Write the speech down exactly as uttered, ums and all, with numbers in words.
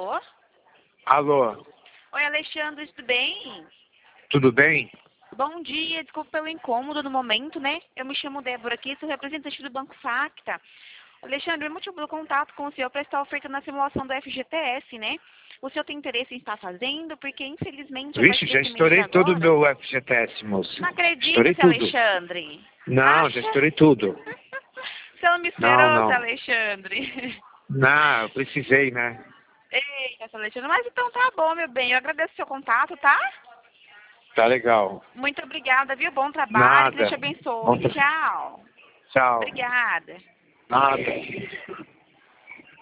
Alô? Alô, Oi, Alexandre, tudo bem? tudo bem? Bom dia, desculpa pelo incômodo no momento, né? Eu me chamo Débora aqui, sou representante do Banco Facta. Alexandre, o motivo do contato com o senhor é para estar ofertando a simulação do F G T S, né? O senhor tem interesse em estar fazendo? Porque, infelizmente, a Vixe, partir já desse mês de estourei todo o agora... meu F G T S, moço. Não Estourei acredito, seu tudo. Alexandre. Não, já Acha? estourei tudo. Você não me Não, esperou, seu não. Alexandre. Não, eu precisei, né? Eita, seu Alexandre. Mas então tá bom, meu bem. Eu agradeço o seu contato, tá? Tá legal. Muito obrigada, viu? Bom trabalho. Que Deus Nada. te abençoe. Vamos- Tchau. Tchau. Obrigada. Nada.